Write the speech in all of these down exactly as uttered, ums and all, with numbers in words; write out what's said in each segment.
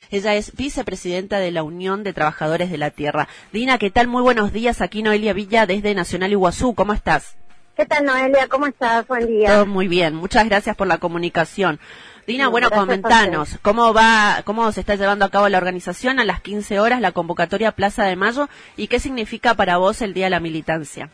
Ella es vicepresidenta de la Unión de Trabajadores de la Tierra. Dina, ¿qué tal? Muy buenos días. Aquí Noelia Villa desde Nacional Iguazú. ¿Cómo estás? ¿Qué tal, Noelia? ¿Cómo estás? Buen día. Todo muy bien. Muchas gracias por la comunicación. Dina, Sí, bueno, comentanos, ¿cómo va, cómo se está llevando a cabo la organización a las quince horas, la convocatoria Plaza de Mayo, y qué significa para vos el Día de la Militancia?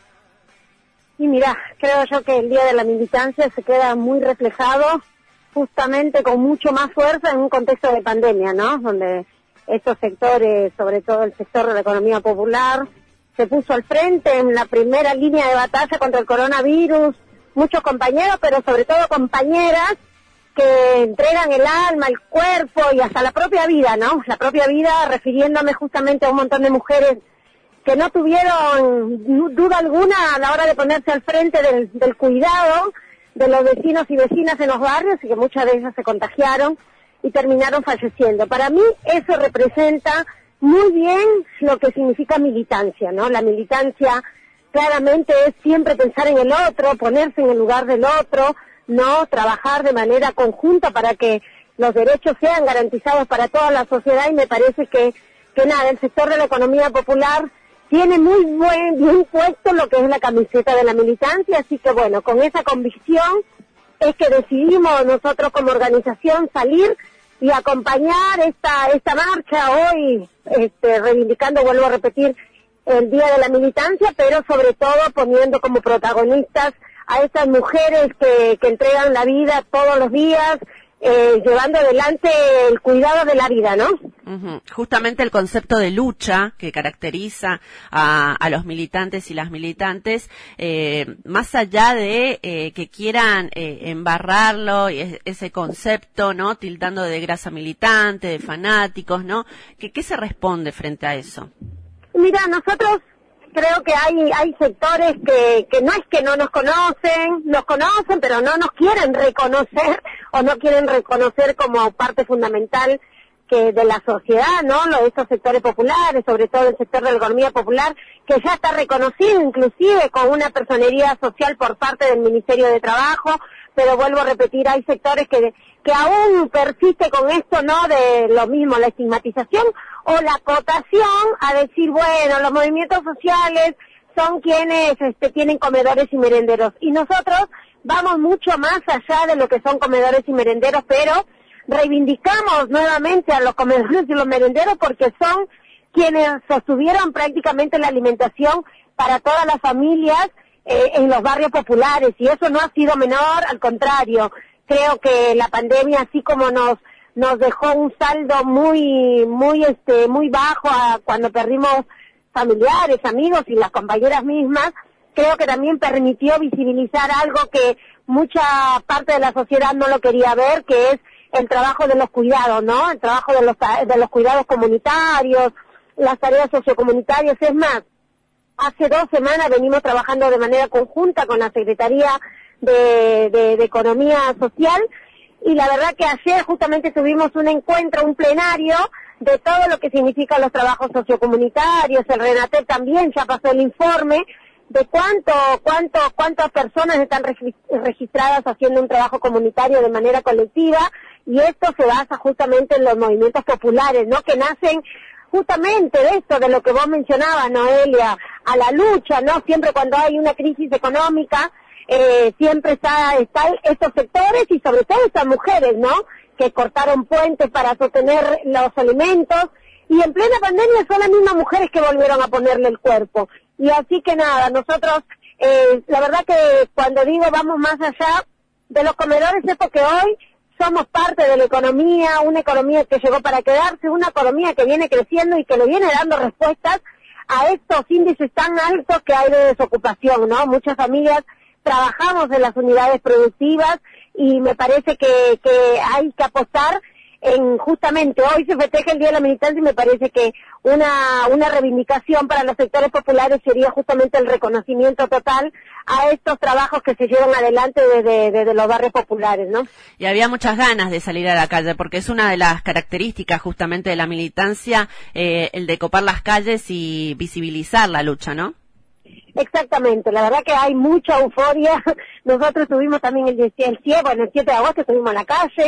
Y mira, creo yo que el Día de la Militancia se queda muy reflejado justamente con mucho más fuerza en un contexto de pandemia, ¿no? Donde estos sectores, sobre todo el sector de la economía popular, se puso al frente en la primera línea de batalla contra el coronavirus, muchos compañeros, pero sobre todo compañeras que entregan el alma, el cuerpo y hasta la propia vida, ¿no? La propia vida, refiriéndome justamente a un montón de mujeres que no tuvieron duda alguna a la hora de ponerse al frente del, del cuidado de los vecinos y vecinas en los barrios, y que muchas de ellas se contagiaron y terminaron falleciendo. Para mí eso representa muy bien lo que significa militancia, ¿no? La militancia claramente es siempre pensar en el otro, ponerse en el lugar del otro, no trabajar de manera conjunta para que los derechos sean garantizados para toda la sociedad, y me parece que, que nada, el sector de la economía popular tiene muy buen, bien puesto lo que es la camiseta de la militancia, así que bueno, con esa convicción es que decidimos nosotros como organización salir y acompañar esta esta marcha hoy, este, reivindicando, vuelvo a repetir, el Día de la Militancia, pero sobre todo poniendo como protagonistas a estas mujeres que, que entregan la vida todos los días, eh, llevando adelante el cuidado de la vida, ¿no? Uh-huh. Justamente el concepto de lucha que caracteriza a, a los militantes y las militantes, eh, más allá de eh, que quieran eh, embarrarlo, y es, ese concepto, ¿no? Tildando de grasa militante, de fanáticos, ¿no? ¿Qué, qué se responde frente a eso? Mira, nosotros creo que hay hay sectores que, que no es que no nos conocen, nos conocen, pero no nos quieren reconocer o no quieren reconocer como parte fundamental que de la sociedad, ¿no? Lo de estos sectores populares, sobre todo el sector de la economía popular, que ya está reconocido inclusive con una personería social por parte del Ministerio de Trabajo, pero vuelvo a repetir, hay sectores que que aún persiste con esto, ¿no? De lo mismo, la estigmatización o la acotación a decir, bueno, los movimientos sociales son quienes este, tienen comedores y merenderos. Y nosotros vamos mucho más allá de lo que son comedores y merenderos, pero reivindicamos nuevamente a los comedores y los merenderos porque son quienes sostuvieron prácticamente la alimentación para todas las familias eh, en los barrios populares, y eso no ha sido menor, al contrario. Creo que la pandemia, así como nos nos dejó un saldo muy muy este muy bajo a cuando perdimos familiares, amigos y las compañeras mismas, creo que también permitió visibilizar algo que mucha parte de la sociedad no lo quería ver, que es el trabajo de los cuidados, ¿no? El trabajo de los de los cuidados comunitarios, las tareas sociocomunitarias. Es más, hace dos semanas venimos trabajando de manera conjunta con la Secretaría De, de, de Economía Social, y la verdad que ayer justamente tuvimos un encuentro, un plenario de todo lo que significan los trabajos sociocomunitarios. El RENATEP también ya pasó el informe de cuánto, cuánto, cuántas personas están registradas haciendo un trabajo comunitario de manera colectiva, y esto se basa justamente en los movimientos populares, ¿no? Que nacen justamente de esto, de lo que vos mencionabas, Noelia, a la lucha, ¿no? Siempre cuando hay una crisis económica, Eh, siempre está, están estos sectores y sobre todo estas mujeres, ¿no? Que cortaron puentes para sostener los alimentos, y en plena pandemia son las mismas mujeres que volvieron a ponerle el cuerpo. Y así que nada, nosotros, eh, la verdad que cuando digo vamos más allá de los comedores es porque hoy somos parte de la economía, una economía que llegó para quedarse, una economía que viene creciendo y que le viene dando respuestas a estos índices tan altos que hay de desocupación, ¿no? Muchas familias trabajamos en las unidades productivas, y me parece que, que hay que apostar en justamente, hoy se festeja el Día de la Militancia, y me parece que una una reivindicación para los sectores populares sería justamente el reconocimiento total a estos trabajos que se llevan adelante desde, desde los barrios populares, ¿no? Y había muchas ganas de salir a la calle, porque es una de las características justamente de la militancia, eh, el de copar las calles y visibilizar la lucha, ¿no? Exactamente, la verdad que hay mucha euforia. Nosotros estuvimos también el, el, bueno, el siete de agosto estuvimos en la calle,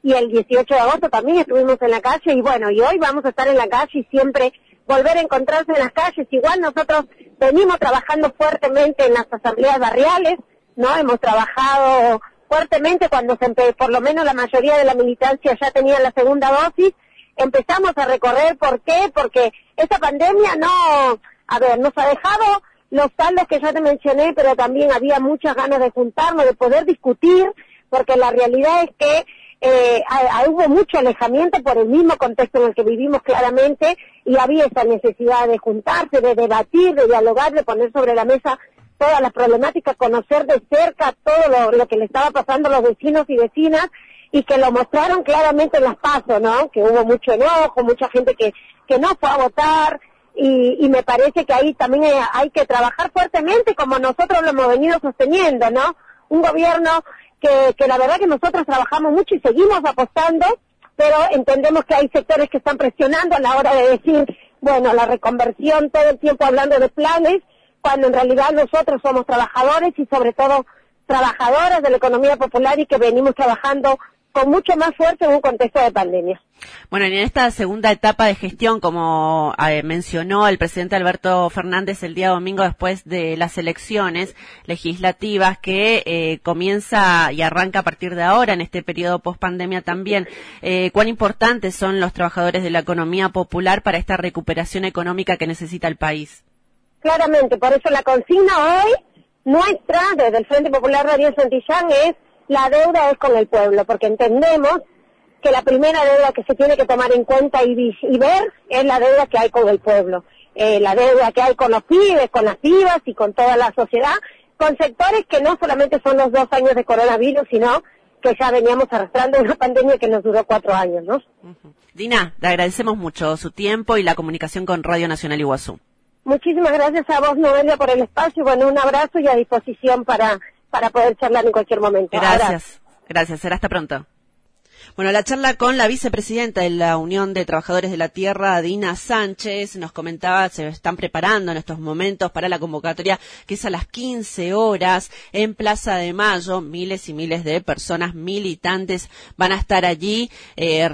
y el dieciocho de agosto también estuvimos en la calle, y bueno, y hoy vamos a estar en la calle y siempre volver a encontrarse en las calles. Igual nosotros venimos trabajando fuertemente en las asambleas barriales, ¿no? Hemos trabajado fuertemente cuando se empe- por lo menos la mayoría de la militancia ya tenía la segunda dosis. Empezamos a recorrer, ¿por qué? Porque esta pandemia no, a ver, nos ha dejado los saldos que ya te mencioné, pero también había muchas ganas de juntarnos, de poder discutir, porque la realidad es que eh, a, a, hubo mucho alejamiento por el mismo contexto en el que vivimos claramente, y había esa necesidad de juntarse, de debatir, de dialogar, de poner sobre la mesa todas las problemáticas, conocer de cerca todo lo, lo que le estaba pasando a los vecinos y vecinas, y que lo mostraron claramente en las PASO, ¿no? Que hubo mucho enojo, mucha gente que, que no fue a votar, y, y me parece que ahí también hay, hay que trabajar fuertemente, como nosotros lo hemos venido sosteniendo, ¿no? Un gobierno que, que la verdad que nosotros trabajamos mucho y seguimos apostando, pero entendemos que hay sectores que están presionando a la hora de decir, bueno, la reconversión, todo el tiempo hablando de planes, cuando en realidad nosotros somos trabajadores y sobre todo trabajadoras de la economía popular, y que venimos trabajando con mucho más fuerza en un contexto de pandemia. Bueno, y en esta segunda etapa de gestión, como eh, mencionó el presidente Alberto Fernández el día domingo después de las elecciones legislativas, que eh, comienza y arranca a partir de ahora en este periodo post-pandemia también, eh, ¿cuán importantes son los trabajadores de la economía popular para esta recuperación económica que necesita el país? Claramente, por eso la consigna hoy nuestra, desde el Frente Popular Daniel Santillán, es: la deuda es con el pueblo, porque entendemos que la primera deuda que se tiene que tomar en cuenta y, y ver es la deuda que hay con el pueblo, eh, la deuda que hay con los pibes, con las pibas y con toda la sociedad, con sectores que no solamente son los dos años de coronavirus, sino que ya veníamos arrastrando una pandemia que nos duró cuatro años, ¿no? Uh-huh. Dina, le agradecemos mucho su tiempo y la comunicación con Radio Nacional Iguazú. Muchísimas gracias a vos, Noelia, por el espacio. Bueno, un abrazo y a disposición para, para poder charlar en cualquier momento. Gracias, Abrazo. Gracias. Será hasta pronto. Bueno, la charla con la vicepresidenta de la Unión de Trabajadores de la Tierra, Dina Sánchez, nos comentaba, se están preparando en estos momentos para la convocatoria que es a las quince horas en Plaza de Mayo. Miles y miles de personas militantes van a estar allí eh,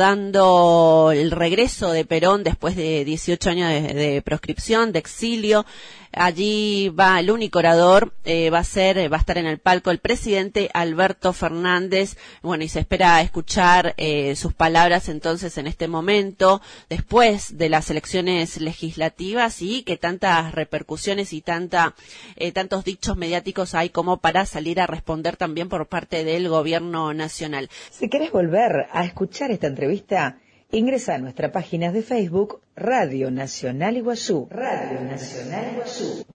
recordando el regreso de Perón después de dieciocho años de, de proscripción, de exilio. Allí va el único orador, eh, va a ser, va a estar en el palco el presidente Alberto Fernández. Bueno, y se espera escuchar eh, sus palabras entonces en este momento, después de las elecciones legislativas, y que tantas repercusiones y tanta, eh, tantos dichos mediáticos hay como para salir a responder también por parte del gobierno nacional. Si querés volver a escuchar esta entrevista, ingresa a nuestra página de Facebook Radio Nacional Iguazú. Radio Nacional Iguazú.